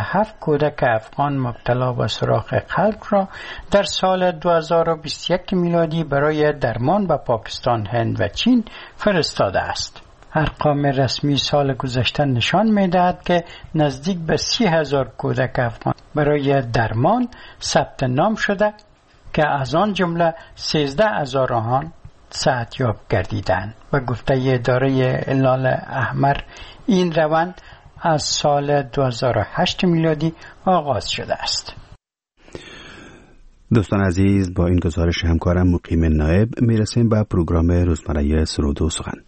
7 کودک افغان مبتلا به سوراخ قلب را در سال 2021 میلادی برای درمان به پاکستان، هند و چین فرستاده است. ارقام رسمی سال گذشته نشان می‌دهد که نزدیک به 30,000 کودک افغان برای درمان ثبت نام شده که از آن جمله 13,000 آنها صحتیاب گردیدند. و گفته اداره هلال احمر این روند از سال 2008 میلادی آغاز شده است. دوستان عزیز، با این گزارش همکارم مقیم نایب میرسیم به پروگرام روزمره سرود و سخن.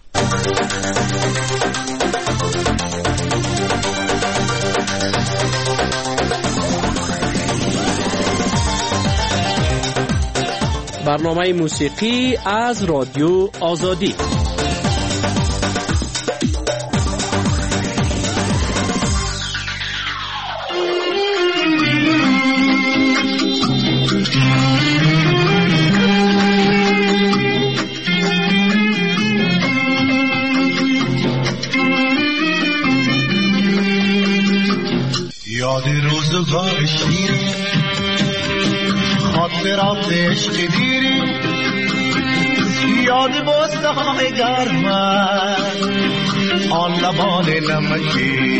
برنامه موسیقی از رادیو آزادی. یاد روزگار شیرین، خاطرات عشق دیرین، یاد بستان گرم آن لبان نمکی.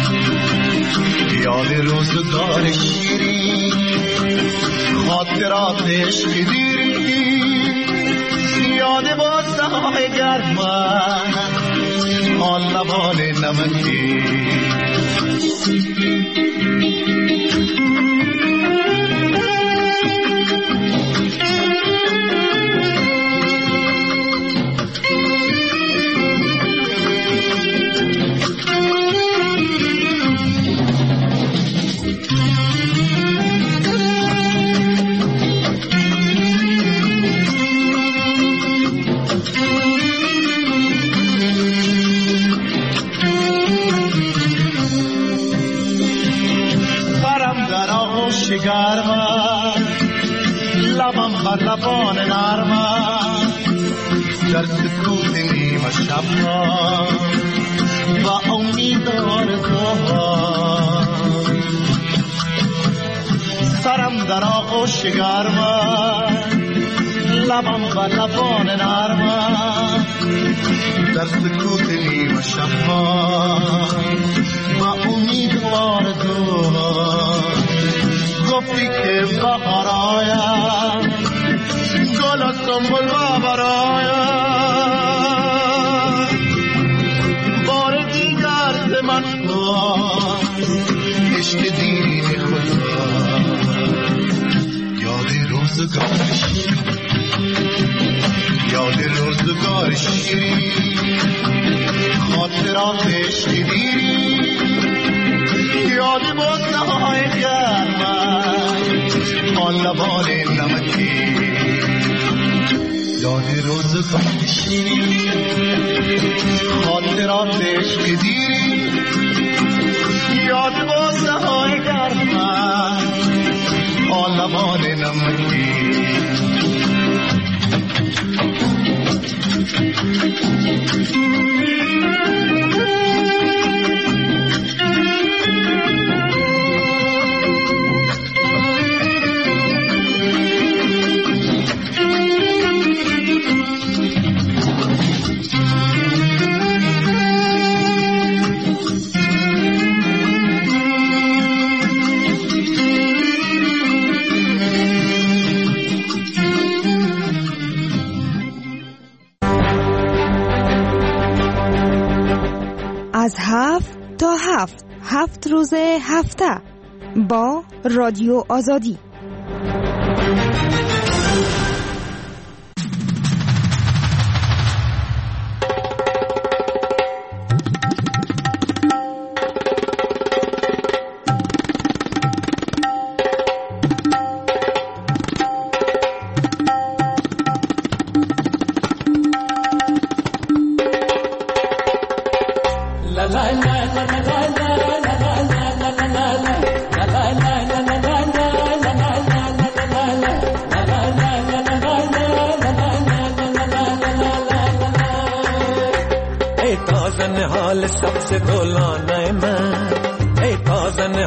یاد روزگار شیرین، خاطرات عشق دیرین، یاد بستان گرم آن لبان نمکی. لبم بر لبان نرمم در سکوت نیمه شب ها و امید آرزوها. سرم در آغوش گرمم، لبم بر لبان نرمم در سکوت نیمه شب ها و امید آرزوها. گفتی که بهار آیم، گل و سنبل و برایم، بار دیگر ز من عشق دیرین خدا. یاد روزگار شیرین، یاد روزگار شیرین، خاطرات عشق دیرین، یاد بستان‌های گرم آن لبان نمکی. یاد روزگار شیرین، خاطرات عشق دیرین، یاد بستان‌های گرم آن لبان نمکی. از 7 تا 7 روز هفته با رادیو آزادی.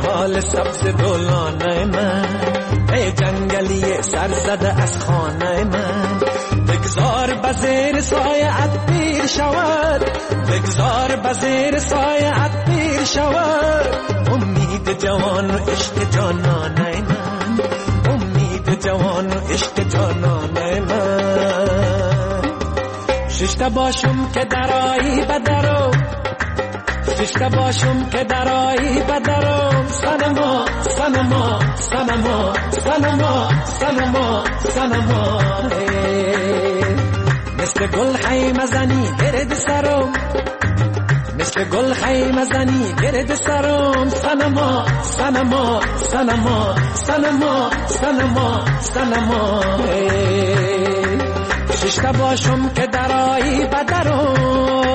حال سبز دولانه من، ای جنگلی سر زده از خانه من. بگذار بزیر سایه‌ات پیر شود، بگذار بزیر سایه‌ات پیر شود. امید جوان و عشق جانانه من، امید جوان و عشق جانانه من. ششته باشم که درایی بدرو، ششته باشم که درایی بدرم. سنما سنما سنما سنما سنما سنما. مثل گل خیمه زنی گرد سرم، مثل گل خیمه زنی گرد سرم. سنما سنما سنما سنما سنما سنما. ششته باشم که درایی بدرم.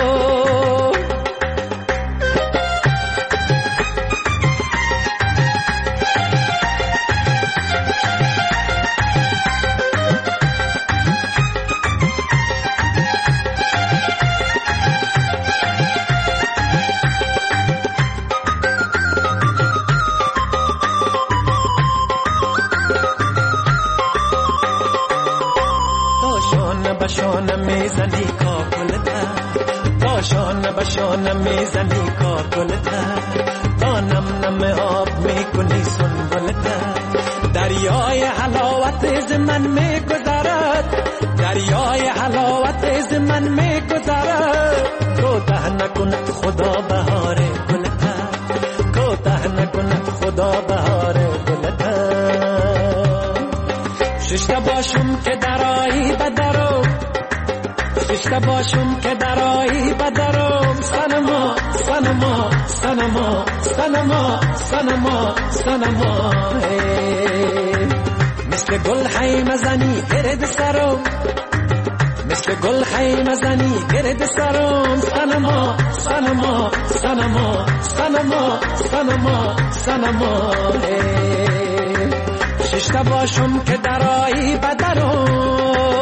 میزنی کاکلتا، داشان بشان میزنی کاکلتا. تا نم نم آب میکنی سنبلتا. دریای حلاوت از من میگذرد، دریای حلاوت از من میگذرد. کوتاه نکند خدا بهار گلتا، کوتاه نکند خدا بهار گلتا. ششته باشم که درایی بدرو، ششته باشم که درایی بدرم. سنما سنما سنما سنما سنما سنما. مثل گل خیمه زنی گرد سرم، مثل گل خیمه زنی گرد سرم. سنما سنما سنما سنما سنما سنما. ششته باشم که درایی بدرم.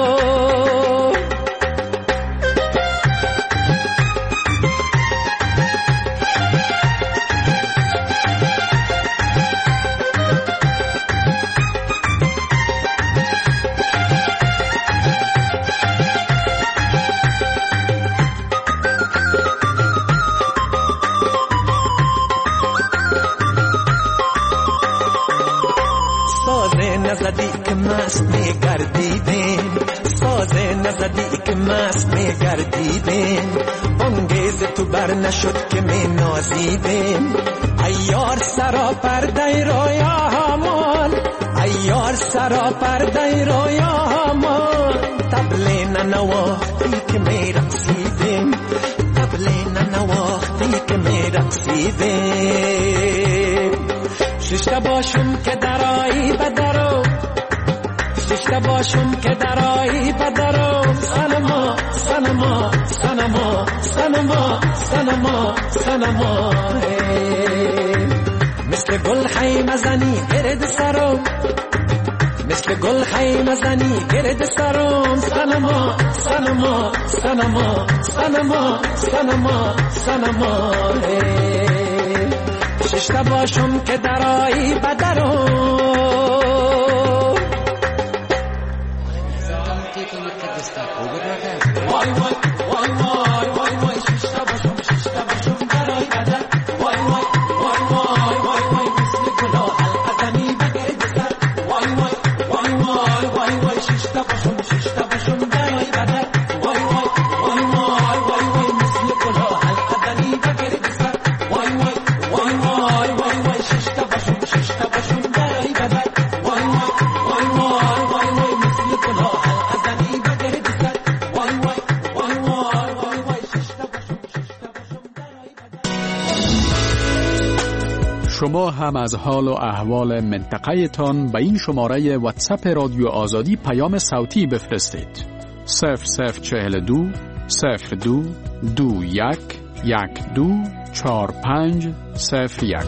نزدی که مست میگردیدیم، سازه نزدی که مست میگردیدیم. انگیز تو بر نشد که می نازیدیم. ایار سرا پرده رویا همان، ایار سرا پرده رویا همان. طبل ننواختی که می رقصیدیم، طبل ننواختی که می رقصیدیم. ششته باشم که درایی بدرو، ششته باشم که درایی بدرم. سنما سنما سنما سنما سنما سنما. مثل گل خیمه زنی گرد سرم، مثل گل خیمه زنی گرد سرم. سنما سنما سنما سنما سنما سنما. ششته باشم که درایی بدرم. وای وای وای وای وای وای. ششته باشم ششته باشم درایی بدر. وای وای وای وای وای وای. مثل گلاب القدمی بگرد سر. وای وای وای وای وای وای. ششته باشم ششته باشم درایی بدر. وای وای وای وای وای وای. مثل گلاب القدمی بگرد سر. وای وای وای وای وای وای. ششته باشم ششته باشم درایی بدر. وای وای وای وای وای وای. مثل گلاب القدمی بگرد سر. وای وای وای وای وای وای. ششته باشم ششته باشم درایی بدر. شما هم از حال و احوال منطقه تان به این شماره واتساپ رادیو آزادی پیام صوتی بفرستید. 0042 02 21 12 4501.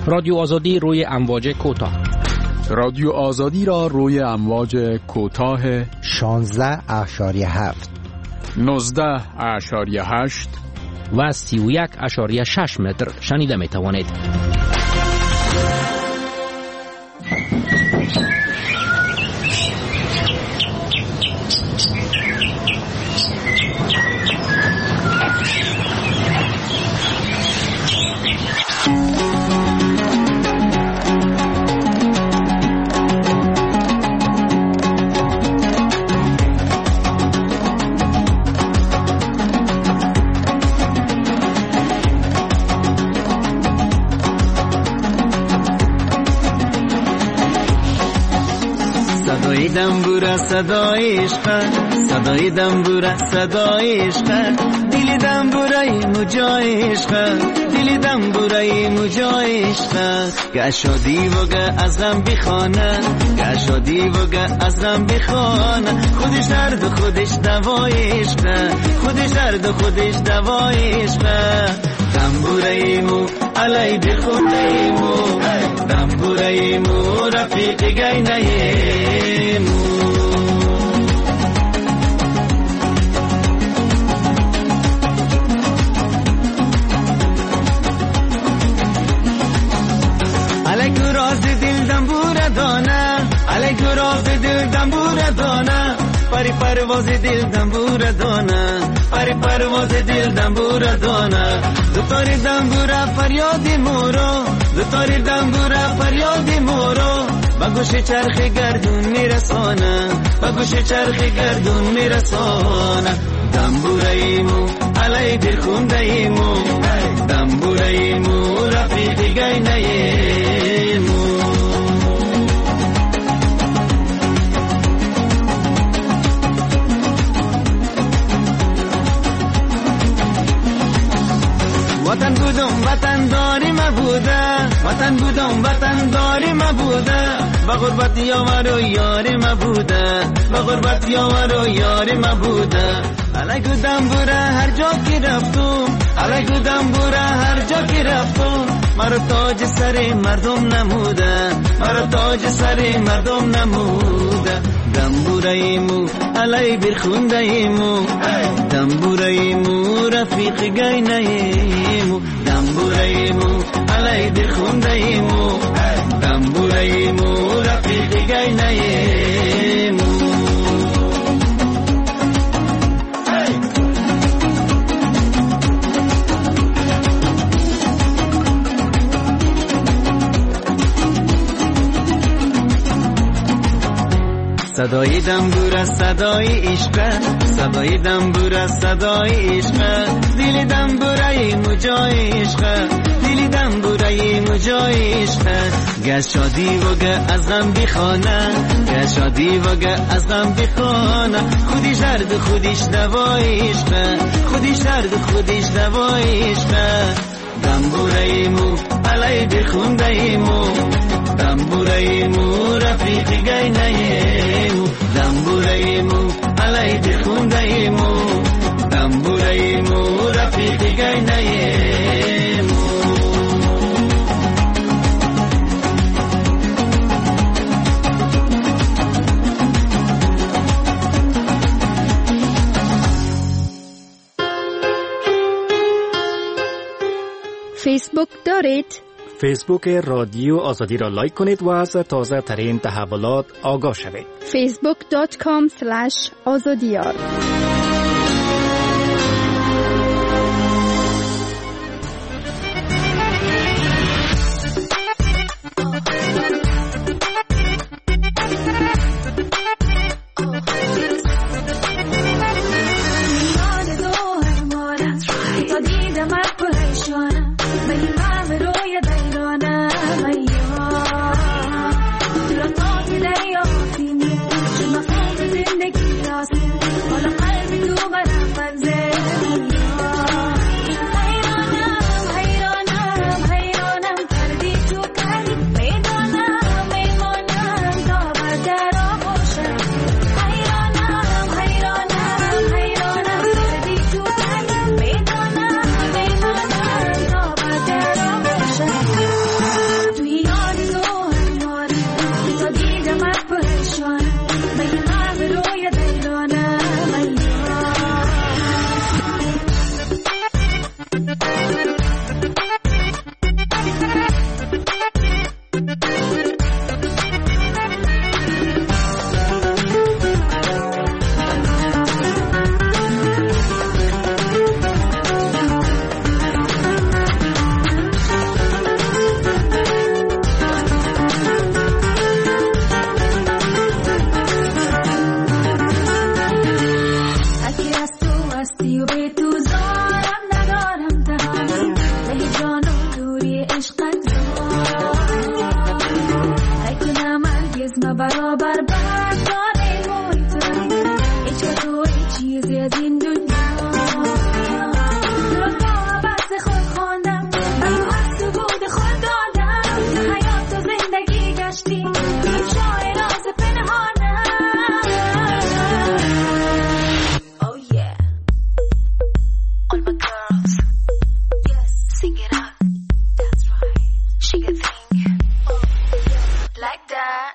رادیو آزادی روی امواج کوتاه. رادیو آزادی را روی امواج کوتاه 16.7 19.8 و 31.6 متر شنیده می توانید. دنبوره صدای عشق، صدای دنبوره صدای عشق، دل دنبوره مجای عشق، دل دنبوره مجای عشق، گشادی وگه از غم بخانه، گشادی وگه از غم بخانه، خودش درد و خودش دوای عشق، خودش درد و خودش دوای عشق، دنبوره مو علی بخونه مو، دنبوره مو رفیق گینه مو. علی راز دل دنبوره دانه، علی راز دل دنبوره دانه، پری پرواز دل دنبوره دانه، پری پرواز دل دنبوره دانه، دوتاری دنبوره فریاد مورو، دوتاری دنبوره فریاد مورو، با گوش چرخ گردون میرسانه، با گوش چرخ گردون میرسانه، دنبوره ایمو علی برخونده ایمو، دنبوره ایمو رفیق گینه ایمو. وطن بودم وطن داری مبوده، وطن بودم وطن داری مبوده، با غربت یار و یاری مبوده، با غربت یار و یاری مبوده، علی گودم بوره هر جا که رفتم، علی گودم بوره هر جا که رفتم، مرا تاج سر مردم نموده، مرا تاج سر مردم نموده، دنبوره ایمو علی برخونده ایمو، دنبوره ایمو رفیق گینه ایمو، دنبوره ایمو علی برخونده ایمو، دنبوره ایمو رفیق گینه ایمو. صدای دنبوره صدای عشق، صدای دنبوره صدای عشق، دل دنبوره مجای عشق، دل دنبوره مجای عشق، گشادی وگه از غم بخانه، گشادی وگه از غم بخانه، خودش درد خودش دوای عشق، خودش درد خودش دوای عشق، دنبوره ایمو علی برخونده ایمو، دنبوره ایمو رفیق گینه ایمو، دنبوره ایمو علی برخونده ایمو، دنبوره ایمو رفیق گینه ایمو. فیسبوک دارید؟ فیسبوک رادیو آزادی را لایک کنید و از تازه ترین تحولات آگاه شوید. facebook.com/azadiyar. زندگی راست، حالا بستی و به تو زارم ندارم تهانی له جان و دوری عشقت ای کنم هرگز ما برابر بردانه موی تو هیچ و تو هیچ چیزی از این دنیا رفا بحث خود خوندم من حس بود خود دادم حیات و زندگی گشتی افشای راز پنهانم Oh yeah All my girls Yes Sing it out That's right Shake a thing Like that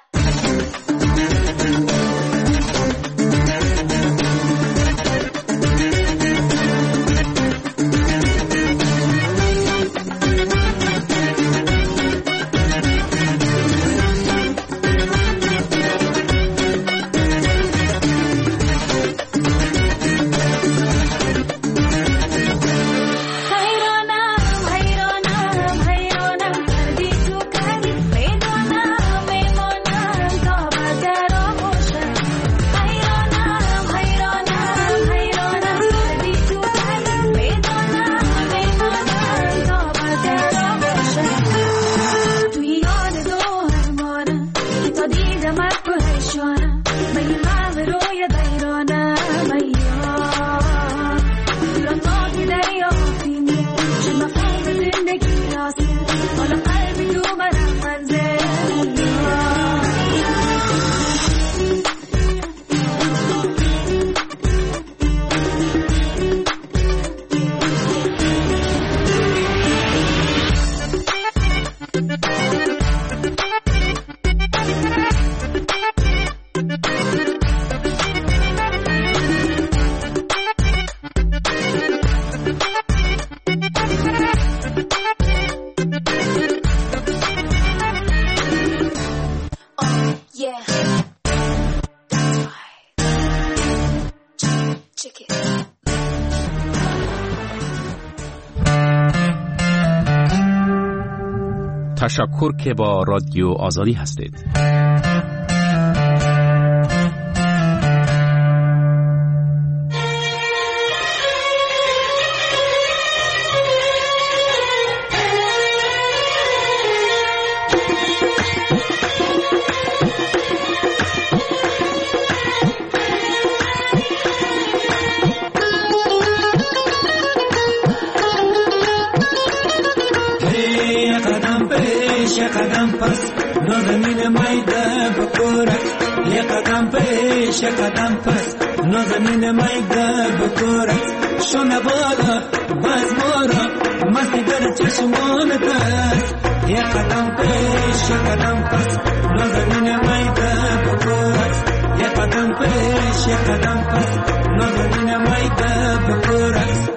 تشکر که با رادیو آزادی هستید. قدم پس نازنین میده بکورت یه قدم پیش قدم پس نازنین میده بکورت شونه بالا باز مورا مستی در چشمانت است یه قدم پیش قدم پس نازنین میده بکورت یه قدم پیش قدم پس نازنین میده بکورت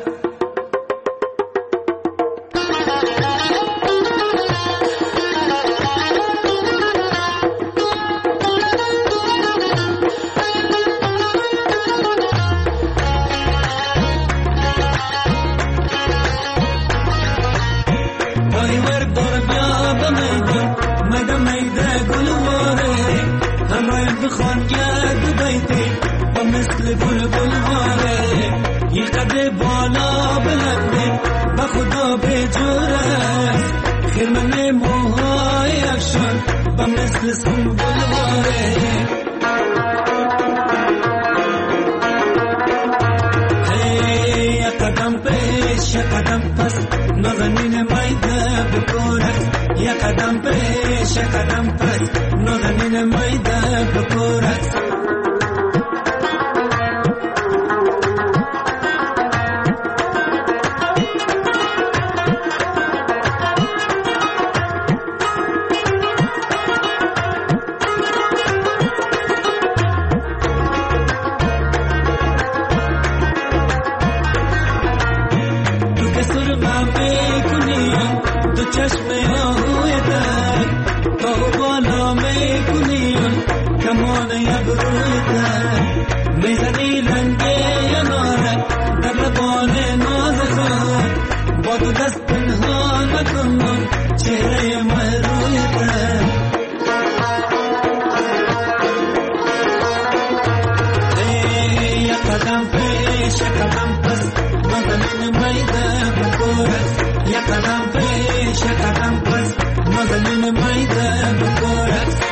قدم پیش قدم قدم پس نازنین میده بکورت یک قدم پیش یک قدم پس نازنین میده بکورت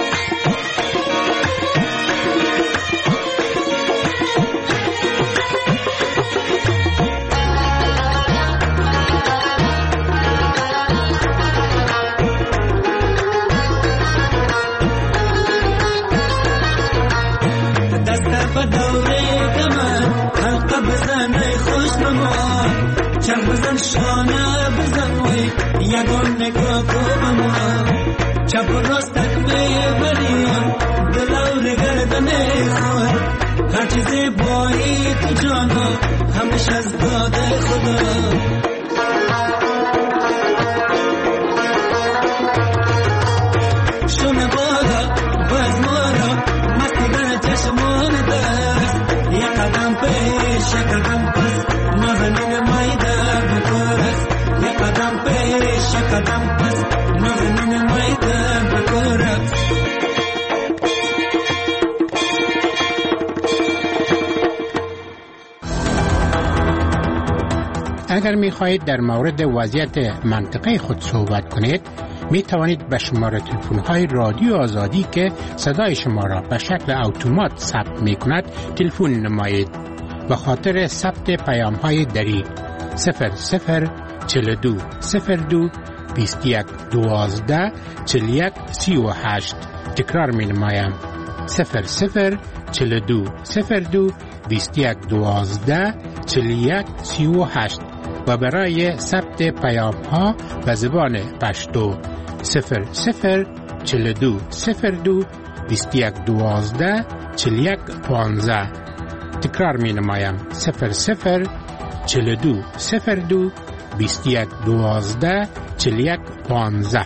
بزن شانه بزن وی یگان نگاه کو بما چپ و راستک میبریان دلور گردن خود هر چیزی بایی تو جانا همش از داد خدا شونه بالا باز مارا مستی گر چشمان دست یک قدم پیش یک قدم پس نازنین میده قدم پیش قدم پس نازنین میده بکورت اگر می خواهید در مورد وضعیت منطقه خود صحبت کنید می توانید به شماره تلفن های رادیو آزادی که صدای شما را به شکل اتومات ثبت می کند تلفن نمایید. به خاطر ثبت پیام های دریغ 0042 02 21 12 41 38 تکرار می نمایم 0042 02 21 12 41 38 و برای ثبت پیام ها به زبان پشتو 0042 02 21 12 41 15 تکرار می نمایم 0042 02 21 12 41 15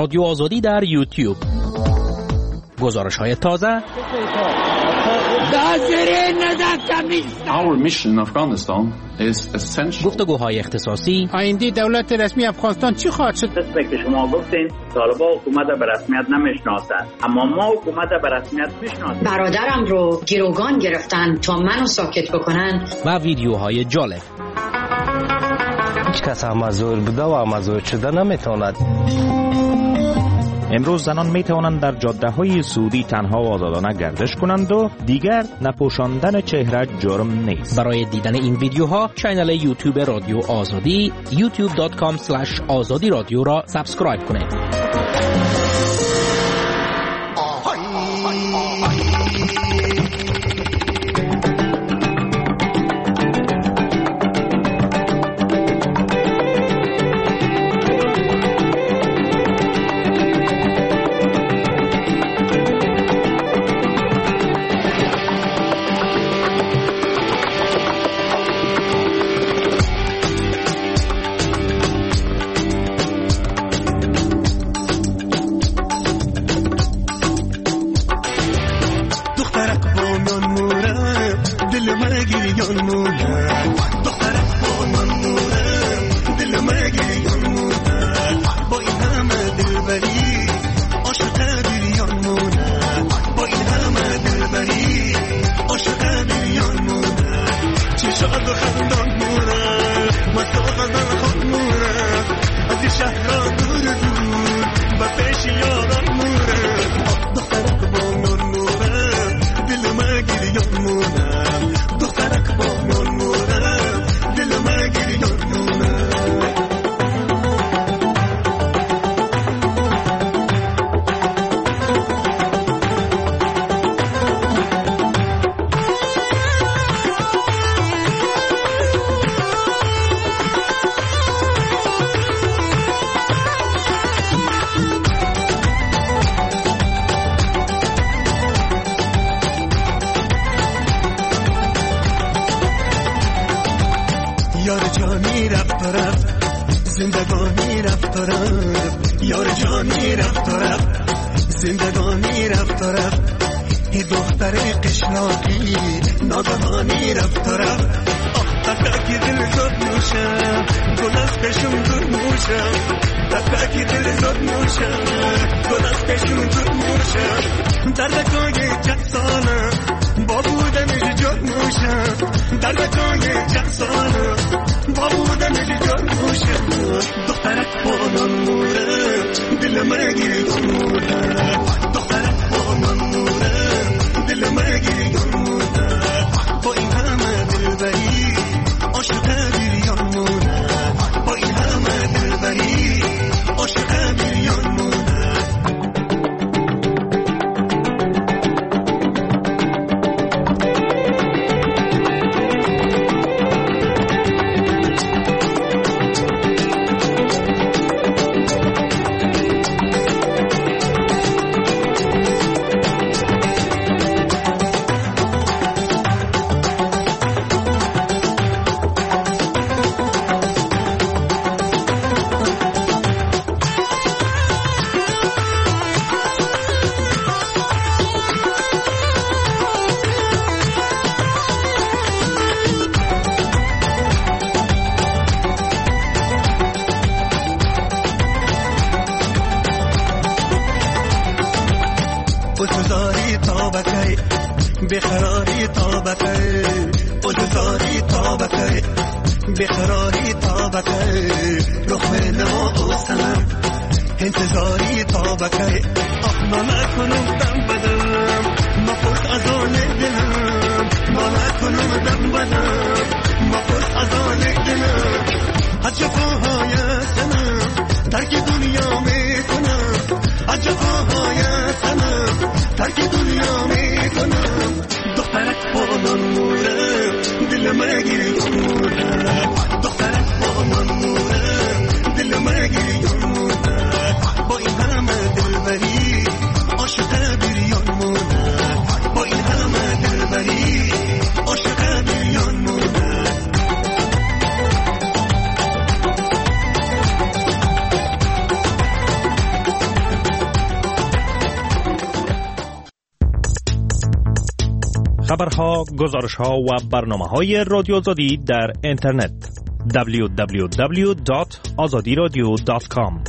رادیو آزادی در یوتیوب. گزارش‌های تازه. Our mission in Afghanistan is essential. گفتگوهای اختصاصی. آینده دولت رسمی افغانستان چی خواهد شد؟ مثل که شما گفتین طالبان حکومت به رسمیت نمیشناسند، اما ما حکومت به رسمیت میشناسیم. برادرم رو گروگان گرفتن تا منو ساکت بکنن. و ویدیوهای جالب. هیچ کس مزور بوده و مزور شده نمیتواند. امروز زنان می توانند در جاده‌های سعودی تنها و آزادانه گردش کنند و دیگر نپوشاندن چهره جرم نیست. برای دیدن این ویدیوها کانال یوتیوب رادیو آزادی youtube.com/azadi رادیو را سابسکرایب کنید. خبرها، گزارشها و برنامه‌های رادیو آزادی در اینترنت www.azadiradio.com.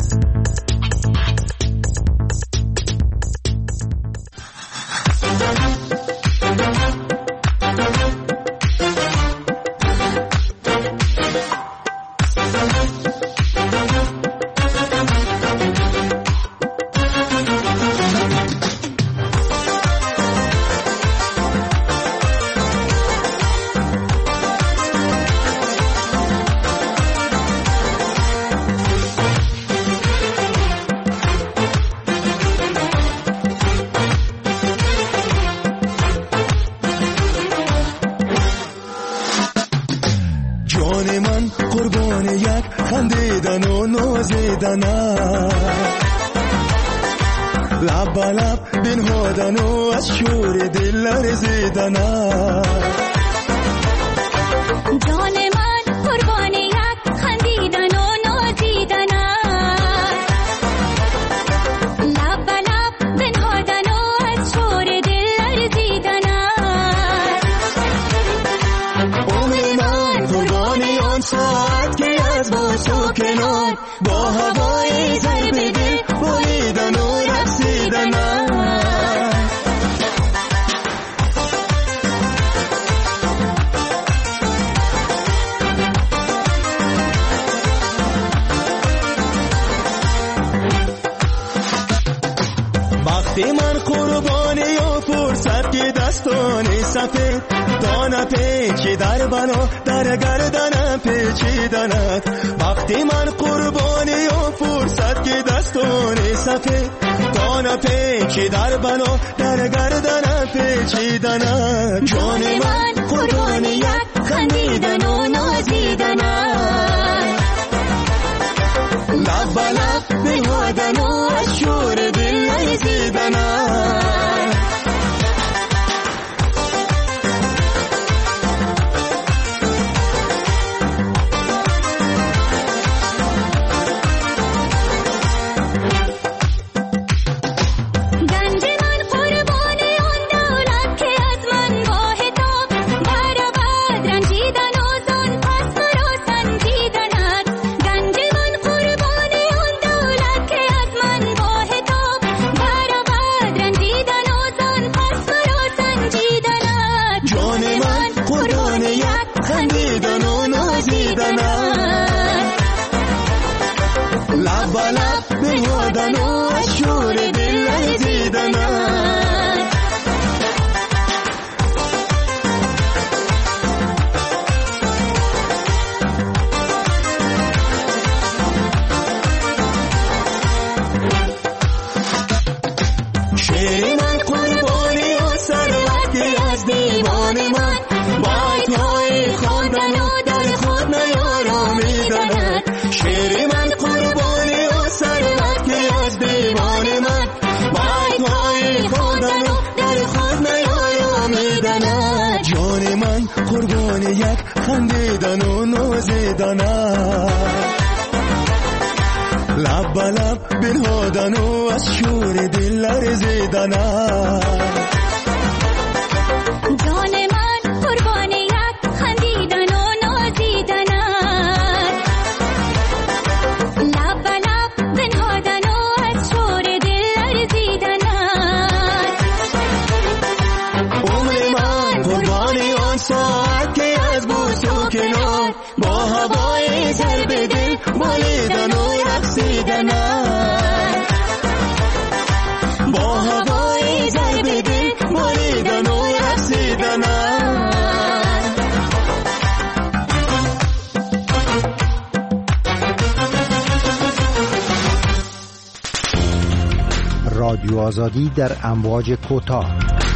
رادیو آزادی در امواج کوتاه.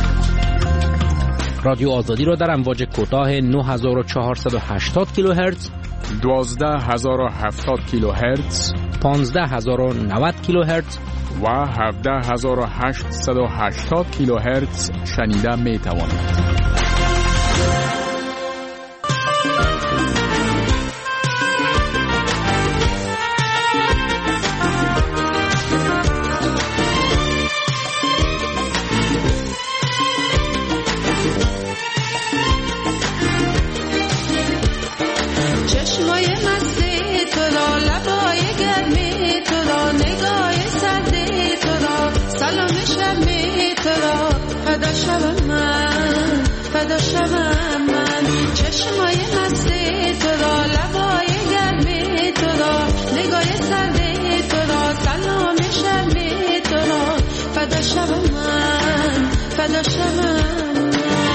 رادیو آزادی را در امواج کوتاه 9480 کیلوهرتز، 12070 کیلوهرتز، 15090 کیلوهرتز و 17880 کیلوهرتز شنیده می توانید. من فدا شوم من چشمای مست تو را لبای گرم تو را نگاه سرد تو را سلام شرم تو را فدا شوم من فدا شوم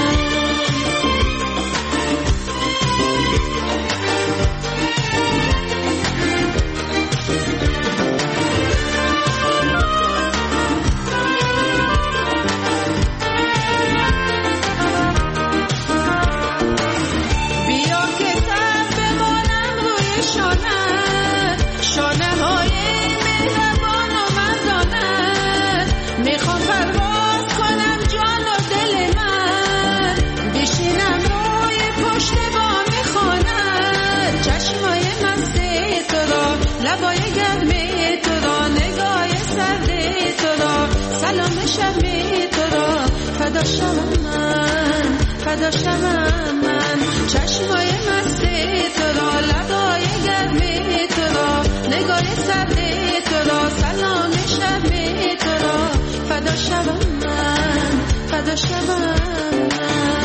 لبای گرم تو را نگاه سرد تو را سلام شرم تو را فدا شوم من فدا شوم من چشمای مست تو را لبای گرم تو را نگاه سرد تو را سلام شرم تو را فدا شوم من فدا شوم من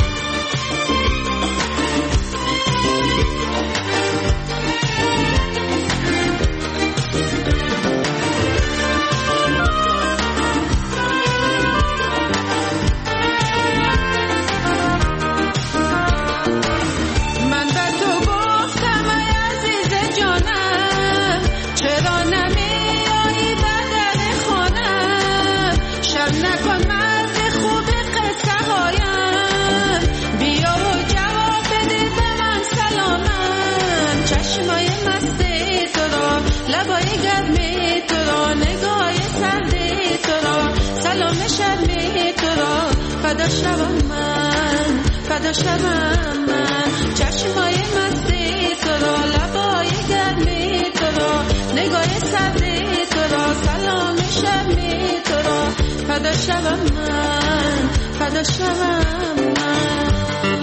لبای گرم تو را نگاه سرد تو را سلام شرم تو را فدا شوم من فدا شوم من چشمای مست تو را لبای گرم تو را نگاه سرد تو را سلام شرم تو را فدا شوم من فدا شوم من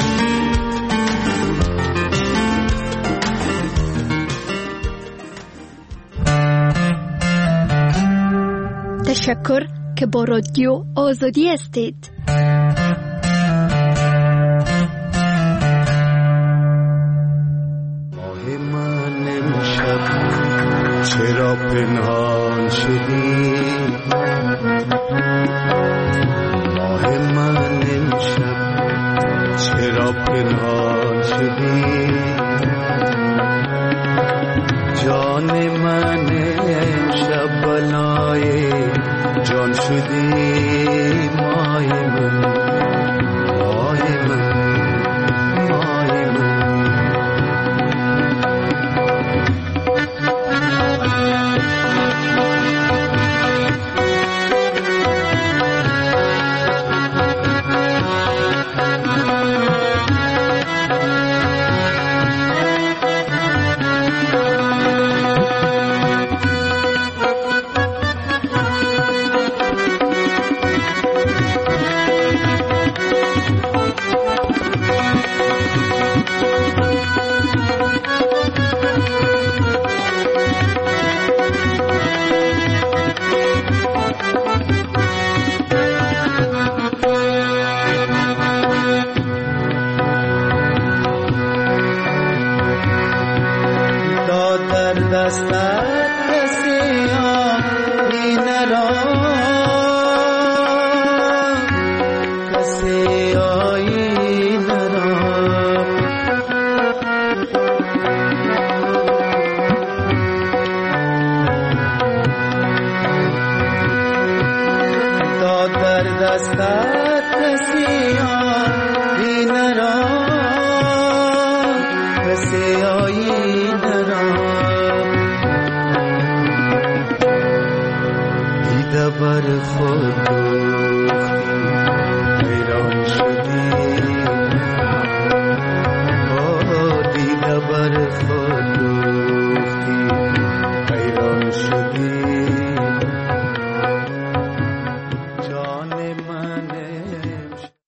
تشکر که با رادیو آزادی هستید. ماه من امشب چرا پنهان شدی؟ ماه من امشب چرا پنهان شدی؟ جان من امشب بلای جان شدی. مای من مای من مای من کسی